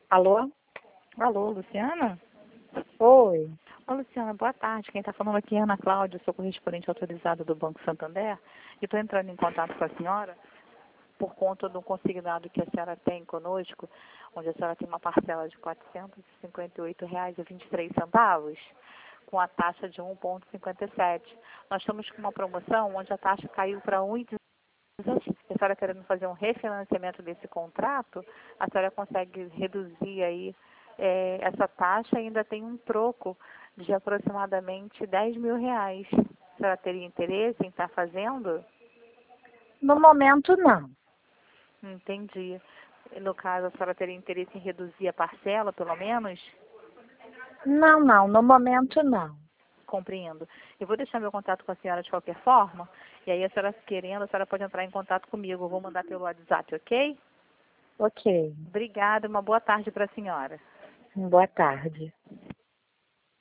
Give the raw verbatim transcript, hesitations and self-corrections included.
Alô? Alô, Luciana? Oi. Ô, Luciana, boa tarde. Quem está falando aqui é Ana Cláudia, sou correspondente autorizada do Banco Santander. E estou entrando em contato com a senhora por conta do consignado que a senhora tem conosco, onde a senhora tem uma parcela de quatrocentos e cinquenta e oito reais e vinte e três centavos, com a taxa de um vírgula cinquenta e sete. Nós estamos com uma promoção onde a taxa caiu para um vírgula dezessete. Se a senhora querendo fazer um refinanciamento desse contrato, a senhora consegue reduzir aí eh, essa taxa e ainda tem um troco de aproximadamente dez mil reais. A senhora teria interesse em estar fazendo? No momento, não. Entendi. No caso, a senhora teria interesse em reduzir a parcela, pelo menos? Não, não. No momento, não. Compreendo. Eu vou deixar meu contato com a senhora de qualquer forma, e aí a senhora querendo, a senhora pode entrar em contato comigo. Eu vou mandar pelo WhatsApp, ok? Ok. Obrigada, uma boa tarde para a senhora. Boa tarde.